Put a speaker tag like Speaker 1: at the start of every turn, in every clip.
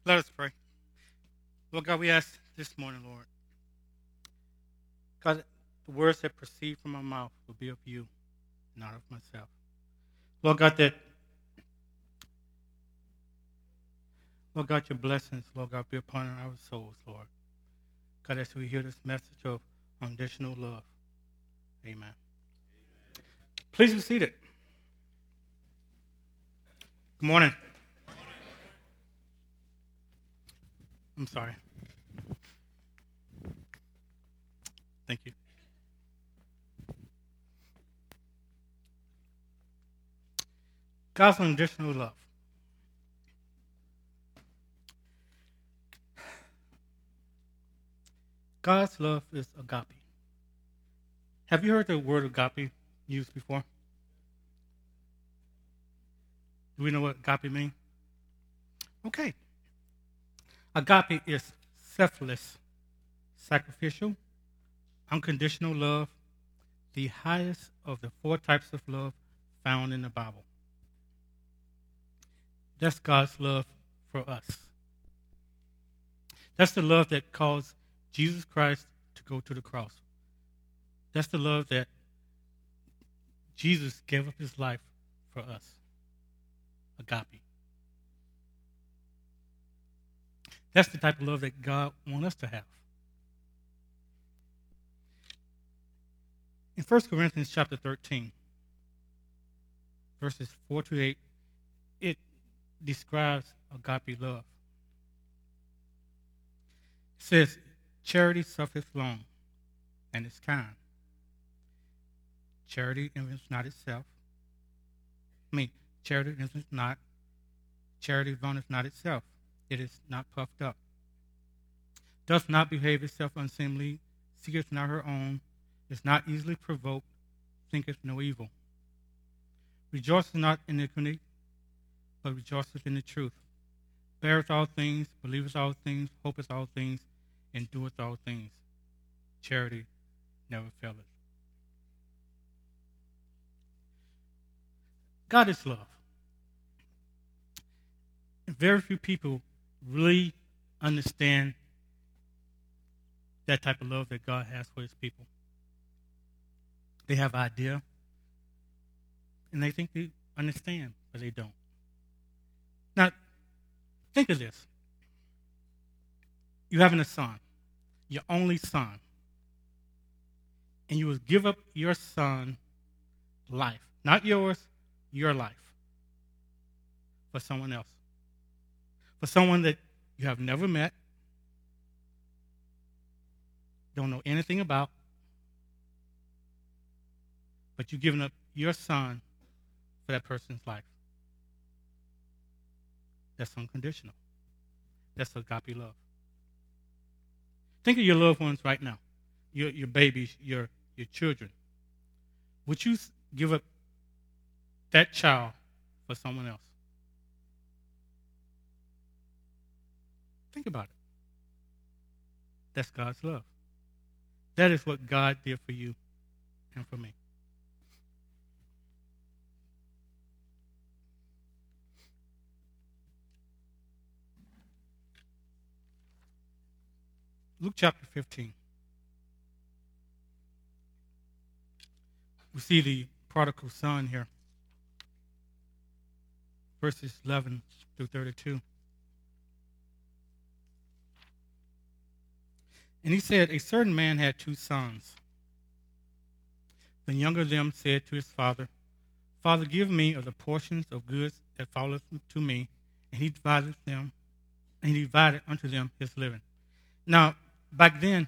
Speaker 1: Let us pray. Lord God, we ask this morning, Lord, God, the words that proceed from my mouth will be of you, not of myself. Lord God, your blessings, Lord God, be upon our souls, Lord. God, as we hear this message of unconditional love. Amen. Please be seated. Good morning. I'm sorry. Thank you. God's unconditional love. God's love is agape. Have you heard the word agape used before? Do we know what agape means? Okay. Agape is selfless, sacrificial, unconditional love, the highest of the four types of love found in the Bible. That's God's love for us. That's the love that caused Jesus Christ to go to the cross. That's the love that Jesus gave up his life for us. Agape. That's the type of love that God wants us to have. In 1 Corinthians chapter 13, verses 4 to 8, it describes agape love. It says, charity suffereth long and is kind. Charity envies not itself. Charity envies not. Charity vaunteth not itself. It is not puffed up. Doth not behave itself unseemly. Seeketh not her own. Is not easily provoked. Thinketh no evil. Rejoiceth not in iniquity, but rejoiceth in the truth. Beareth all things, believeth all things, hopeth all things, endureth all things. Charity never faileth. God is love. And very few people really understand that type of love that God has for his people. They have an idea, and they think they understand, but they don't. Now, think of this. You having a son, your only son, and you would give up your son life, not yours, your life, for someone else, for someone that you have never met, don't know anything about, but you're giving up your son for that person's life. That's unconditional. That's agape love. Think of your loved ones right now, your babies, your children. Would you give up that child for someone else? Think about it. That's God's love. That is what God did for you and for me. Luke chapter 15. We see the prodigal son here, verses 11 through 32. And he said, a certain man had two sons. The younger of them said to his father, Father, give me of the portions of goods that falleth to me. And he divided unto them his living. Now, back then,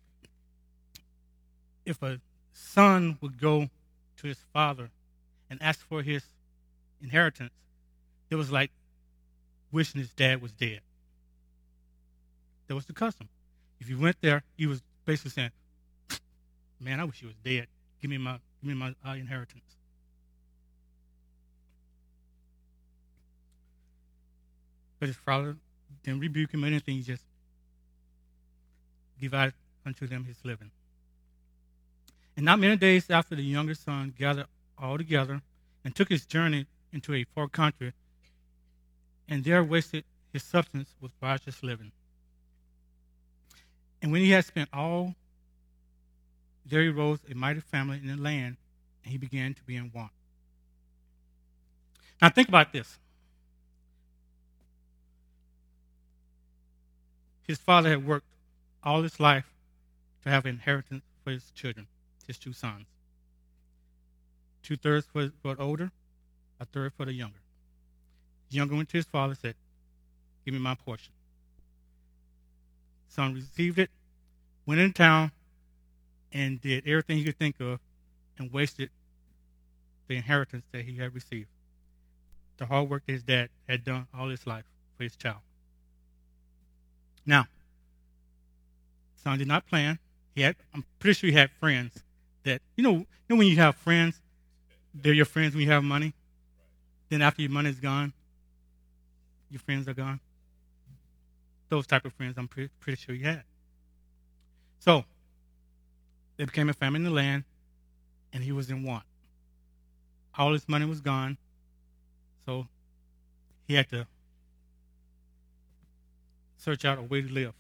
Speaker 1: if a son would go to his father and ask for his inheritance, it was like wishing his dad was dead. That was the custom. If you went there, he was basically saying, man, I wish he was dead. Give me my inheritance. But his father didn't rebuke him or anything. He just divided unto them his living. And not many days after, the younger son gathered all together and took his journey into a far country, and there wasted his substance with righteous living. And when he had spent all, there arose a mighty famine in the land, and he began to be in want. Now think about this. His father had worked all his life to have an inheritance for his children, his two sons. 2/3 for the older, 1/3 for the younger. The younger went to his father and said, "Give me my portion." Son received it, went in town, and did everything he could think of and wasted the inheritance that he had received. The hard work that his dad had done all his life for his child. Now, son did not plan. I'm pretty sure he had friends that, you know when you have friends, they're your friends when you have money. Then after your money's gone, your friends are gone. Those type of friends I'm pretty sure he had. So, there became a famine in the land, and he was in want. All his money was gone, so he had to search out a way to live.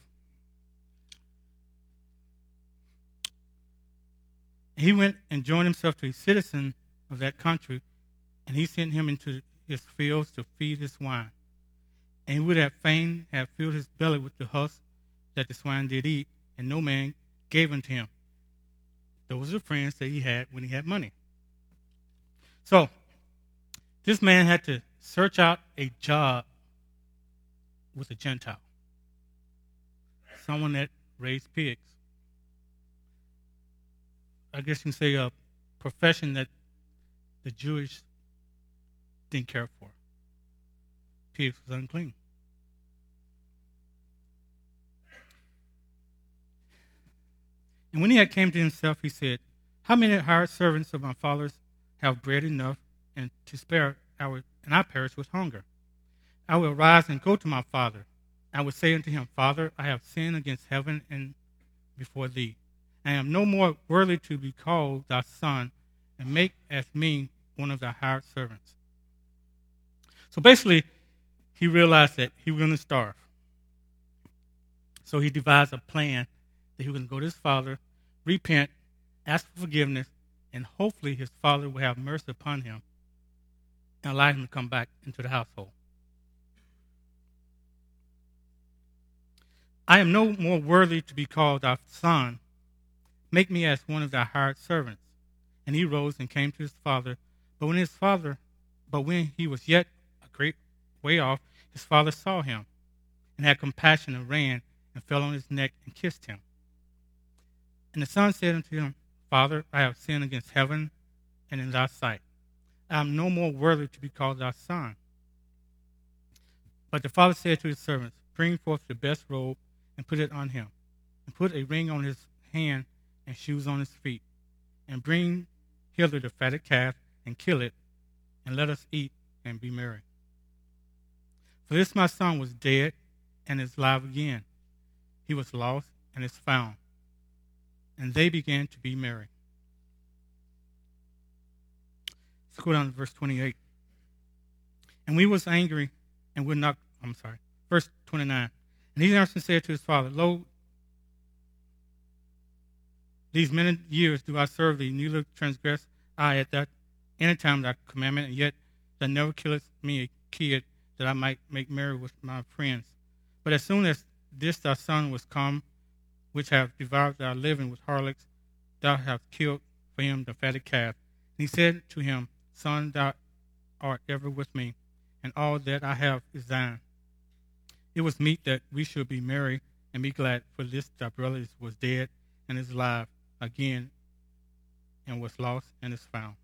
Speaker 1: He went and joined himself to a citizen of that country, and he sent him into his fields to feed his swine. And he would have fain have filled his belly with the husk that the swine did eat, and no man gave unto him. Those are the friends that he had when he had money. So, this man had to search out a job with a Gentile, someone that raised pigs. I guess you can say a profession that the Jewish didn't care for. Pigs was unclean. And when he had came to himself, he said, "How many hired servants of my father's have bread enough and to spare, and I perish with hunger? I will arise and go to my father. I will say unto him, Father, I have sinned against heaven and before thee. I am no more worthy to be called thy son, and make as me one of thy hired servants." So basically, he realized that he was going to starve. So he devised a plan that he was going to go to his father, repent, ask for forgiveness, and hopefully his father will have mercy upon him and allow him to come back into the household. "I am no more worthy to be called thy son. Make me as one of thy hired servants." And he rose and came to his father. But when he was yet a great way off, his father saw him and had compassion and ran and fell on his neck and kissed him. And the son said unto him, "Father, I have sinned against heaven and in thy sight. I am no more worthy to be called thy son." But the father said to his servants, "Bring forth the best robe and put it on him, and put a ring on his hand and shoes on his feet, and bring hither the fatted calf and kill it, and let us eat and be merry. For this my son was dead and is alive again. He was lost and is found." And they began to be merry. Let's go down to verse 28. And we was angry and would not, verse 29. And he answered and said to his father, "Lo, these many years do I serve thee, neither transgress I at that any time thy commandment, and yet thou never killest me a kid, that I might make merry with my friends. But as soon as this thy son was come, which have devoured thy living with harlots, thou hast killed for him the fatted calf." And he said to him, "Son, thou art ever with me, and all that I have is thine. It was meet that we should be merry and be glad, for this thy brother was dead and is alive again, and was lost and is found."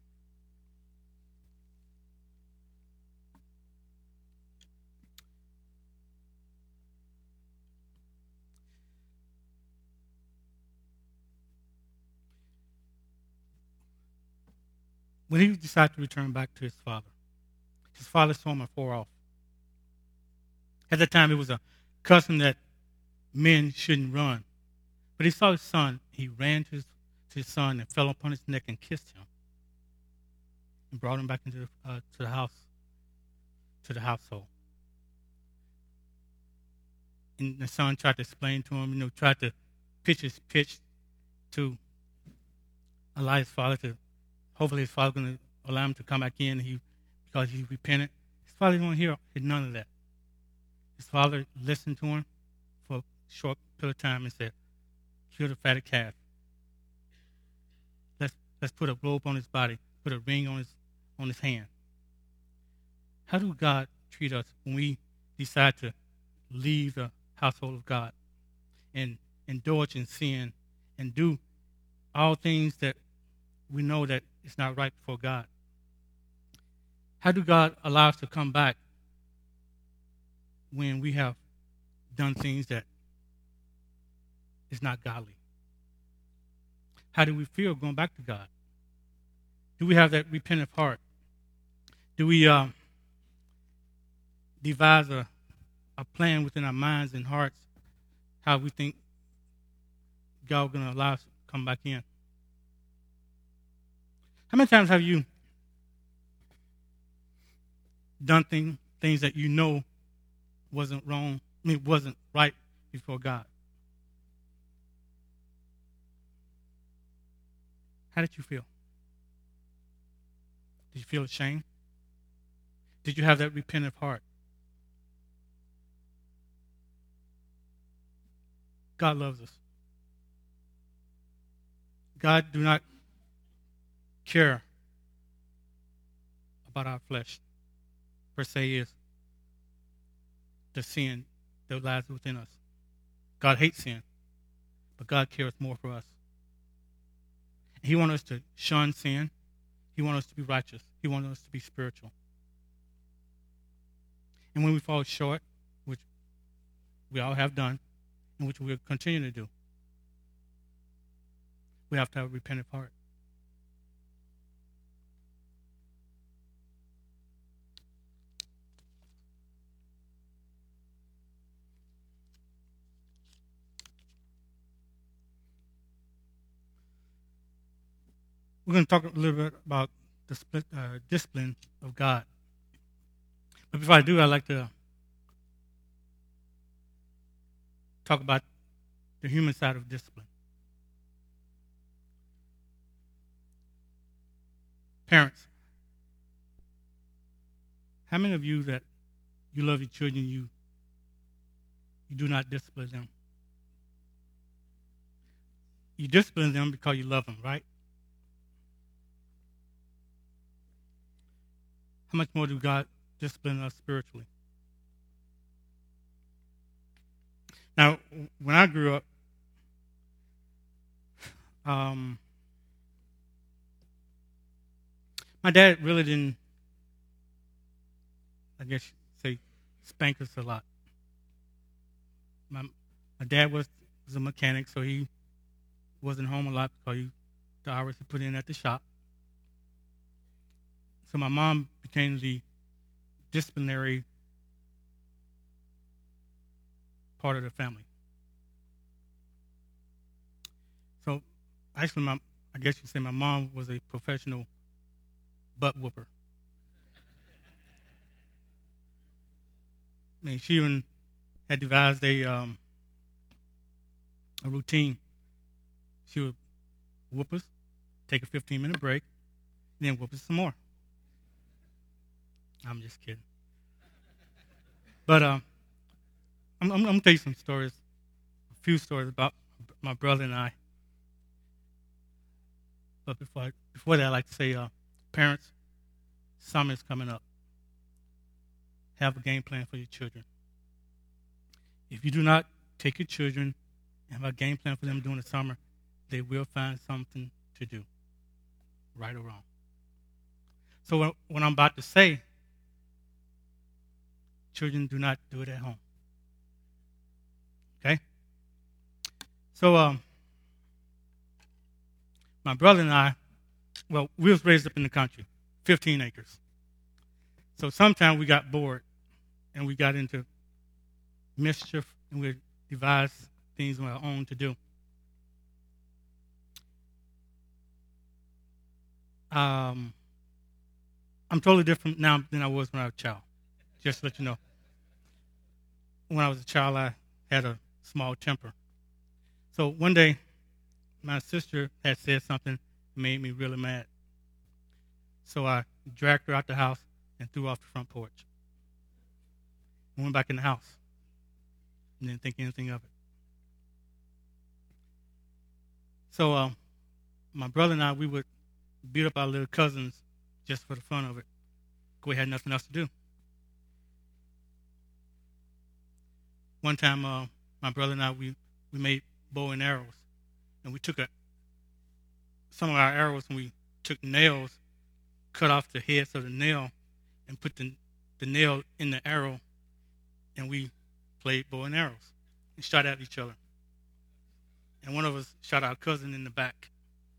Speaker 1: When he decided to return back to his father saw him afar off. At that time, it was a custom that men shouldn't run. But he saw his son. He ran to his son and fell upon his neck and kissed him, and brought him back into the house, to the household. And the son tried to explain to him, tried to pitch his pitch to allow his father to, hopefully his father going to allow him to come back in because he repented. His father didn't want to hear none of that. His father listened to him for a short period of time and said, kill the fatted calf. Let's put a robe on his body, put a ring on his hand. How do God treat us when we decide to leave the household of God and indulge in sin and do all things that we know that it's not right before God? How do God allow us to come back when we have done things that is not godly? How do we feel going back to God? Do we have that repentant heart? Do we devise a plan within our minds and hearts how we think God is going to allow us to come back in? How many times have you done things that you know wasn't wrong, wasn't right before God? How did you feel? Did you feel ashamed? Did you have that repentant heart? God loves us. God do not care about our flesh, per se, is the sin that lies within us. God hates sin, but God cares more for us. He wants us to shun sin. He wants us to be righteous. He wants us to be spiritual. And when we fall short, which we all have done, and which we'll continue to do, we have to have a repentant heart. We're going to talk a little bit about the discipline of God. But before I do, I'd like to talk about the human side of discipline. Parents, how many of you that you love your children, you do not discipline them? You discipline them because you love them, right? How much more do God discipline us spiritually? Now, when I grew up, my dad really didn't, I guess you'd say, spank us a lot. My dad was a mechanic, so he wasn't home a lot because the hours he put in at the shop. So my mom became the disciplinary part of the family. So actually, I guess you'd say my mom was a professional butt whooper. I mean, she even had devised a routine. She would whoop us, take a 15-minute break, and then whoop us some more. I'm just kidding. But I'm going to tell you some stories, a few stories about my brother and I. But before that, I'd like to say, parents, summer is coming up. Have a game plan for your children. If you do not take your children and have a game plan for them during the summer, they will find something to do, right or wrong. So what I'm about to say, children, do not do it at home. Okay? So my brother and I, we was raised up in the country, 15 acres. So sometimes we got bored and we got into mischief and we devised things on our own to do. I'm totally different now than I was when I was a child. Just to let you know. When I was a child, I had a small temper. So one day, my sister had said something that made me really mad. So I dragged her out the house and threw her off the front porch. I went back in the house and didn't think anything of it. So my brother and I, we would beat up our little cousins just for the fun of it. We had nothing else to do. One time, my brother and I, we made bow and arrows. And we took some of our arrows and we took nails, cut off the heads of the nail, and put the nail in the arrow. And we played bow and arrows and shot at each other. And one of us shot our cousin in the back.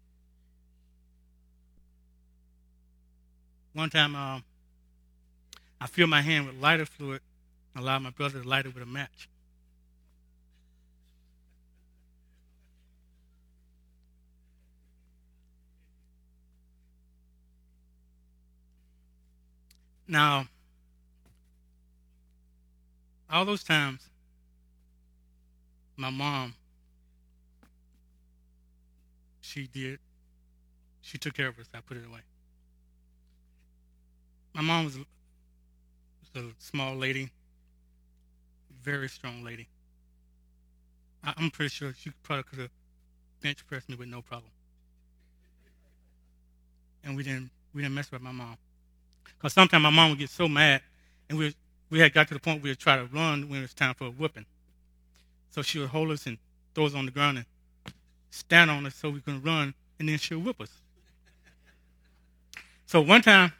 Speaker 1: One time, I filled my hand with lighter fluid and allowed my brother to light it with a match. Now, all those times, my mom, she took care of us. I put it away. My mom was a small lady, very strong lady. I'm pretty sure she probably could have bench pressed me with no problem. And we didn't mess with my mom. Because sometimes my mom would get so mad, and we had got to the point we would try to run when it was time for a whipping. So she would hold us and throw us on the ground and stand on us so we couldn't run, and then she would whip us. So one time,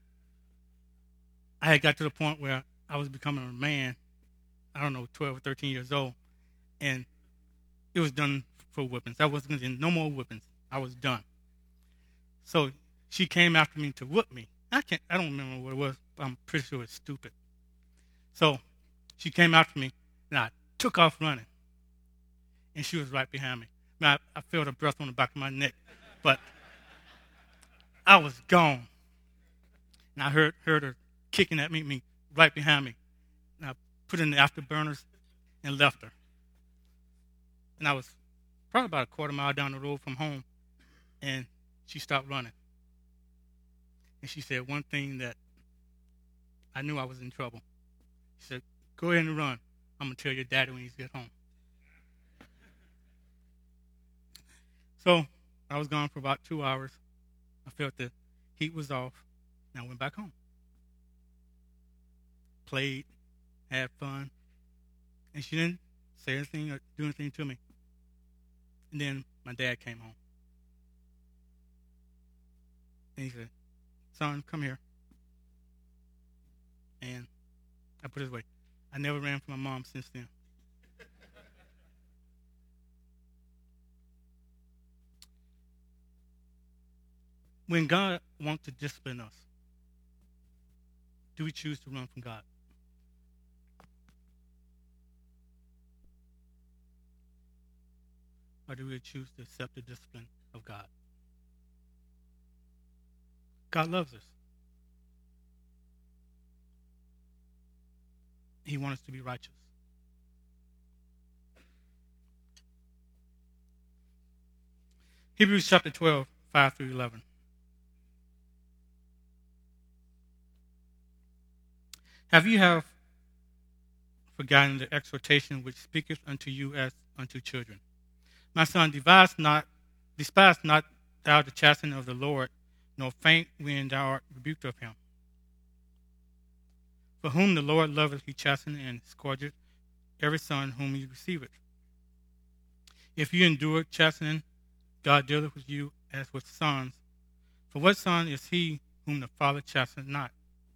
Speaker 1: I had got to the point where I was becoming a man, 12 or 13 years old, and it was done for whippings. I wasn't going to do no more whippings. I was done. So she came after me to whip me. I don't remember what it was, but I'm pretty sure it's stupid. So she came after me, and I took off running, and she was right behind me. Now, I felt her breath on the back of my neck, but I was gone. And I heard her kicking at me right behind me. And I put in the afterburners and left her. And I was probably about a quarter mile down the road from home, and she stopped running. And she said one thing that I knew I was in trouble. She said, "Go ahead and run. I'm going to tell your daddy when he gets home." So I was gone for about 2 hours. I felt the heat was off, and I went back home. Played, had fun, and she didn't say anything or do anything to me. And then my dad came home. And he said, "Son, come here." And I put it away. I never ran from my mom since then. When God wants to discipline us, do we choose to run from God? Or do we choose to accept the discipline of God? God loves us. He wants us to be righteous. Hebrews chapter 12, 5 through 11. Have you forgotten the exhortation which speaketh unto you as unto children? My son, despise not thou the chastening of the Lord, nor faint when thou art rebuked of him. For whom the Lord loveth, he chasteneth and scourgeth every son whom he receiveth. If you endure chastening, God dealeth with you as with sons. For what son is he whom the Father chasteneth not?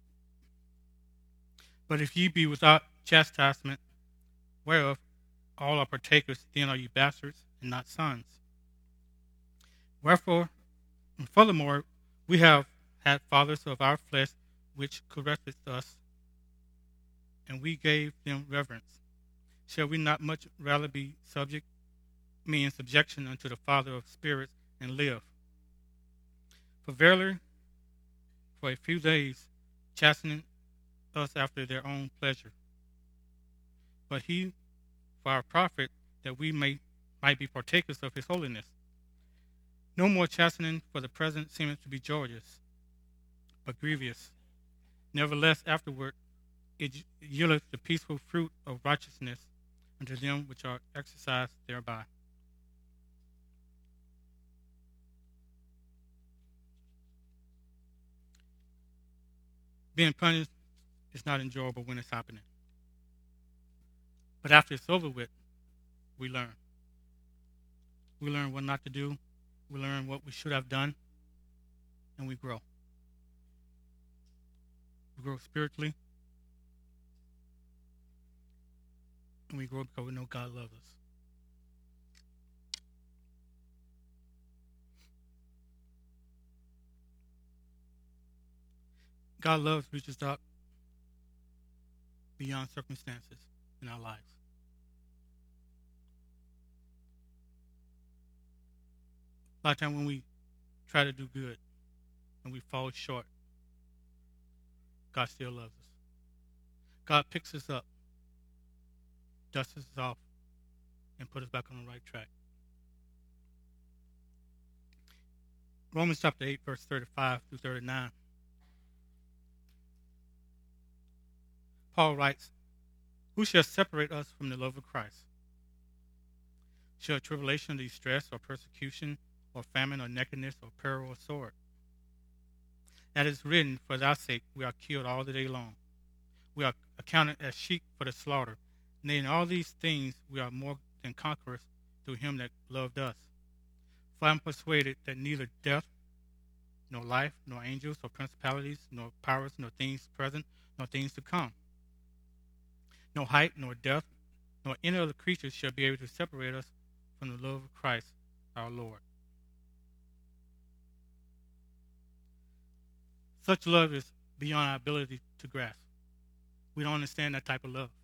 Speaker 1: But if ye be without chastisement, whereof all are partakers, then are ye bastards and not sons. Wherefore, and furthermore, we have had fathers of our flesh which corrected us, and we gave them reverence. Shall we not much rather be in subjection unto the Father of spirits, and live? For verily, for a few days, chastening us after their own pleasure. But he for our profit, that we might be partakers of his holiness. No more chastening for the present seemeth to be joyous, but grievous. Nevertheless, afterward it yieldeth the peaceful fruit of righteousness unto them which are exercised thereby. Being punished is not enjoyable when it's happening. But after it's over with, we learn. We learn what not to do. We learn what we should have done. And we grow. We grow spiritually. And we grow because we know God loves us. God loves reaches out beyond circumstances in our lives. A lot of times when we try to do good and we fall short, God still loves us. God picks us up, dusts us off, and puts us back on the right track. Romans chapter 8, verse 35 through 39. Paul writes, "Who shall separate us from the love of Christ? Shall tribulation, distress, or persecution, or famine, or nakedness, or peril, or sword? That is written, for thy sake we are killed all the day long. We are accounted as sheep for the slaughter. Nay, in all these things we are more than conquerors through him that loved us. For I am persuaded that neither death, nor life, nor angels, nor principalities, nor powers, nor things present, nor things to come, no height, nor depth, nor any other creature shall be able to separate us from the love of Christ our Lord." Such love is beyond our ability to grasp. We don't understand that type of love.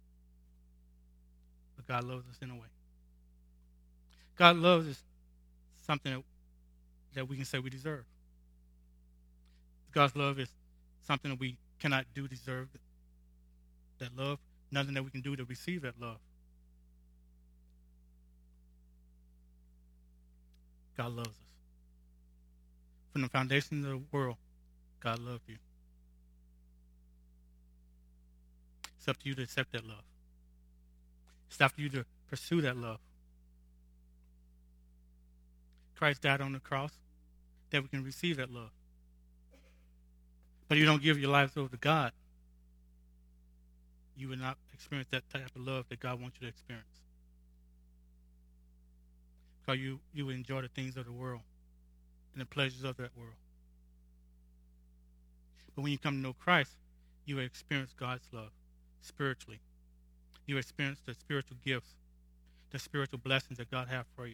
Speaker 1: But God loves us in a way. God loves is something that we can say we deserve. God's love is something that we cannot do to deserve that love. Nothing that we can do to receive that love. God loves us. From the foundation of the world, God loved you. It's up to you to accept that love. It's up to you to pursue that love. Christ died on the cross that we can receive that love. But if you don't give your lives over to God, you will not experience that type of love that God wants you to experience. Because you will enjoy the things of the world and the pleasures of that world. But when you come to know Christ, you will experience God's love spiritually. You will experience the spiritual gifts, the spiritual blessings that God has for you.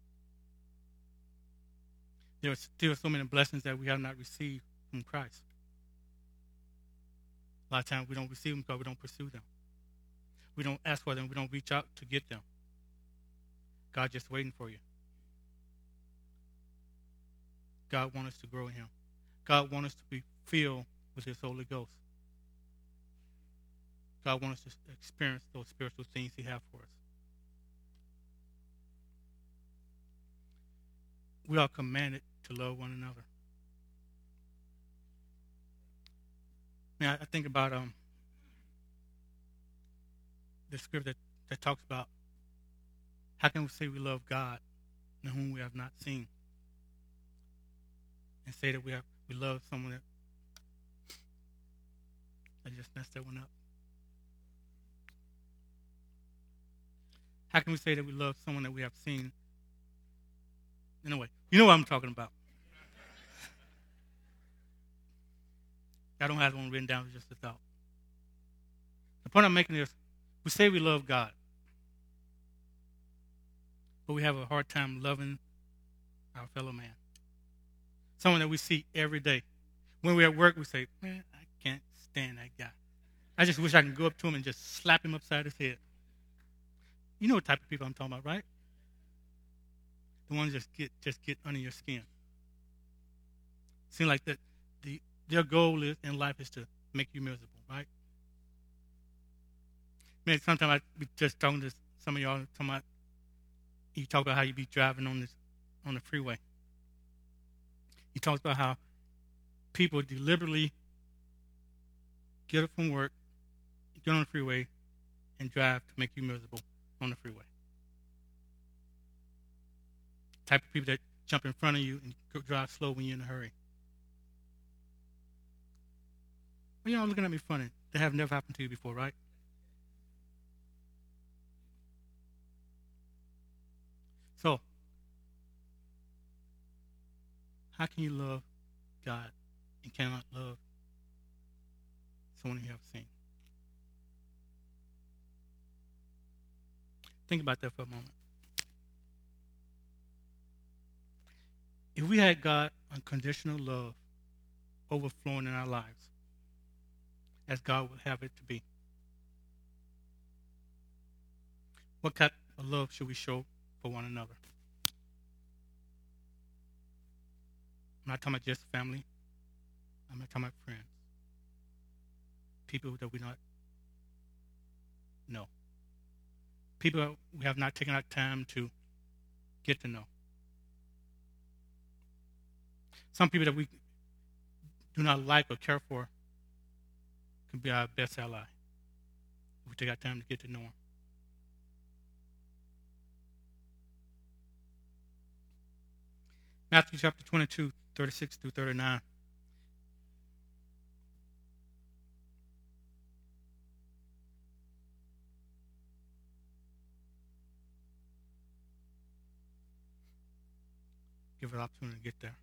Speaker 1: There are still so many blessings that we have not received from Christ. A lot of times we don't receive them because we don't pursue them. We don't ask for them. We don't reach out to get them. God's just waiting for you. God wants us to grow in him. God wants us to be filled with his Holy Ghost. God wants us to experience those spiritual things he has for us. We are commanded to love one another. I think about the scripture that talks about how can we say we love God in whom we have not seen, and say that we love someone that I just messed that one up. How can we say that we love someone that we have seen? Anyway, you know what I'm talking about. I don't have one written down, it's just a thought. The point I'm making is, we say we love God, but we have a hard time loving our fellow man. Someone that we see every day. When we're at work, we say, man, I can't stand that guy. I just wish I could go up to him and just slap him upside his head. You know what type of people I'm talking about, right? The ones that just get under your skin. Seem like that their goal in life is to make you miserable, right? Man, sometimes I be just talking to some of y'all talking about, you talk about how you be driving on the freeway. He talks about how people deliberately get up from work, get on the freeway, and drive to make you miserable on the freeway. Type of people that jump in front of you and drive slow when you're in a hurry. Well, y'all looking at me funny. That have never happened to you before, right? So, how can you love God and cannot love someone you have seen? Think about that for a moment. If we had God unconditional love overflowing in our lives, as God would have it to be, what kind of love should we show for one another? I'm not talking about just family. I'm not talking about friends. People that we not know. People we have not taken our time to get to know. Some people that we do not like or care for can be our best ally if we take our time to get to know them. Matthew chapter 22, 36 through 39. Give it an opportunity to get there.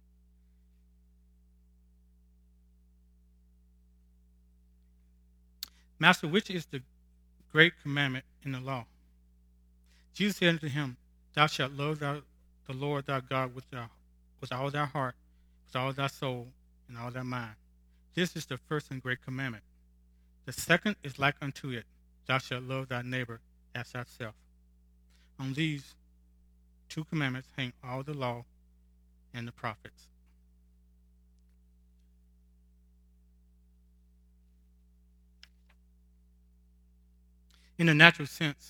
Speaker 1: Master, which is the great commandment in the law? Jesus said unto him, Thou shalt love the Lord thy God with all thy heart, with all thy soul, and all thy mind. This is the first and great commandment. The second is like unto it, Thou shalt love thy neighbor as thyself. On these two commandments hang all the law and the prophets. In a natural sense,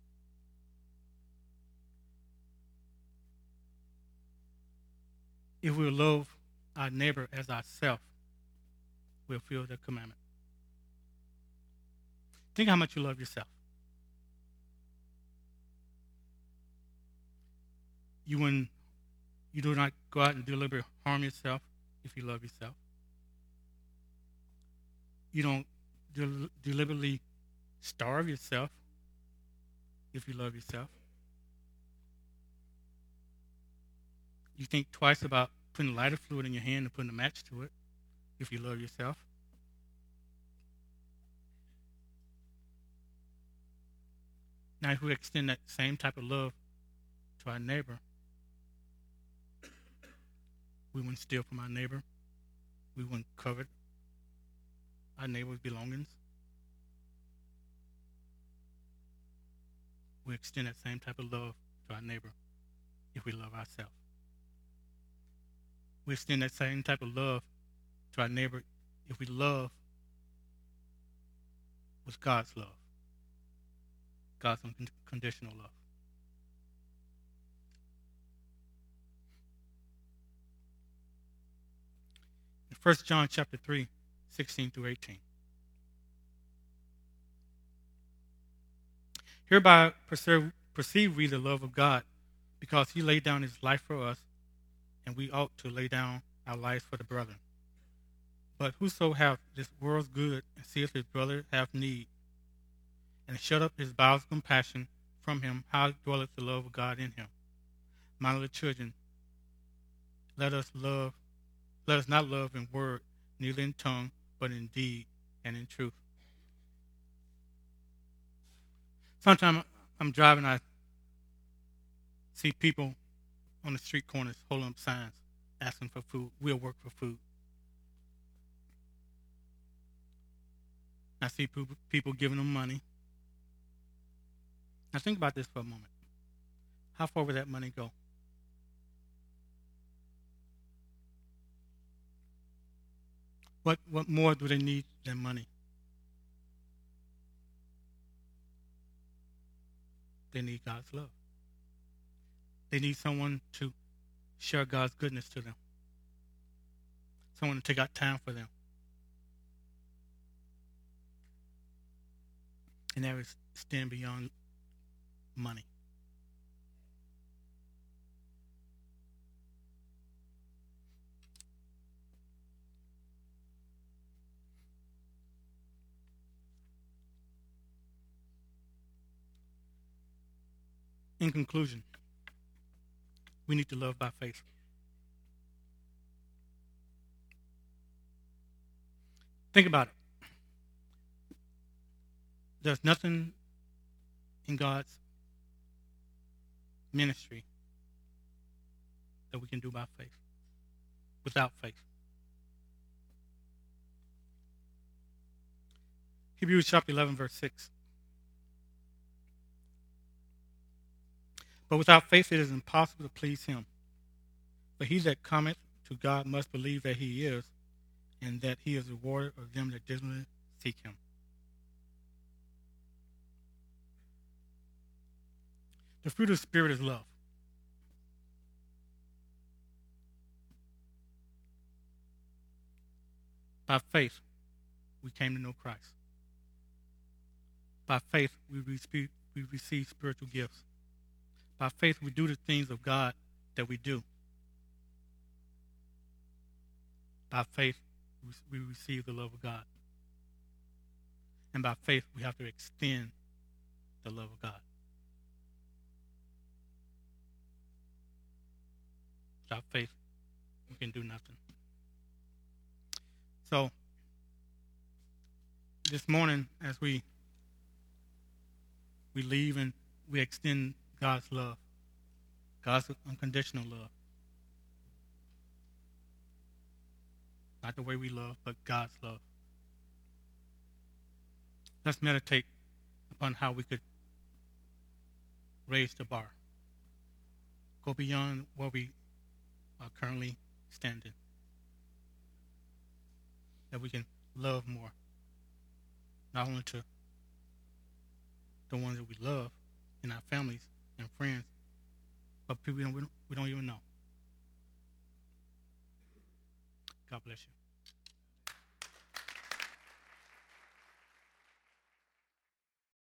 Speaker 1: if we love our neighbor as ourselves, we'll fulfill the commandment. Think how much you love yourself. You do not go out and deliberately harm yourself if you love yourself. You don't deliberately starve yourself if you love yourself. You think twice about putting lighter fluid in your hand and putting a match to it if you love yourself. Now, if we extend that same type of love to our neighbor, we wouldn't steal from our neighbor. We wouldn't covet our neighbor's belongings. We extend that same type of love to our neighbor if we love ourselves. We extend that same type of love to our neighbor if we love with God's love, God's unconditional love. In 1 John chapter 3, 16 through 18. Hereby perceive we the love of God, because he laid down his life for us, and we ought to lay down our lives for the brethren. But whoso hath this world's good, and seeth his brother have need, and shut up his bowels of compassion from him, how dwelleth the love of God in him? My little children, let us not love in word, neither in tongue, but in deed and in truth. Sometimes I'm driving, I see people on the street corners holding up signs, asking for food. We'll work for food. I see people giving them money. Now think about this for a moment. How far would that money go? What more do they need than money? They need God's love. They need someone to share God's goodness to them. Someone to take out time for them. And that is extend beyond money. In conclusion, we need to love by faith. Think about it. There's nothing in God's ministry that we can do by faith, without faith. Hebrews chapter 11, verse 6. But without faith it is impossible to please him. For he that cometh to God must believe that he is, and that he is a rewarder of them that diligently seek him. The fruit of the Spirit is love. By faith, we came to know Christ. By faith, we receive spiritual gifts. By faith, we do the things of God that we do. By faith, we receive the love of God. And by faith, we have to extend the love of God. Without faith, we can do nothing. So, this morning, as we leave and we extend God's love, God's unconditional love. Not the way we love, but God's love. Let's meditate upon how we could raise the bar. Go beyond where we are currently standing. That we can love more. Not only to the ones that we love in our families and friends, but people we don't even know. God bless you.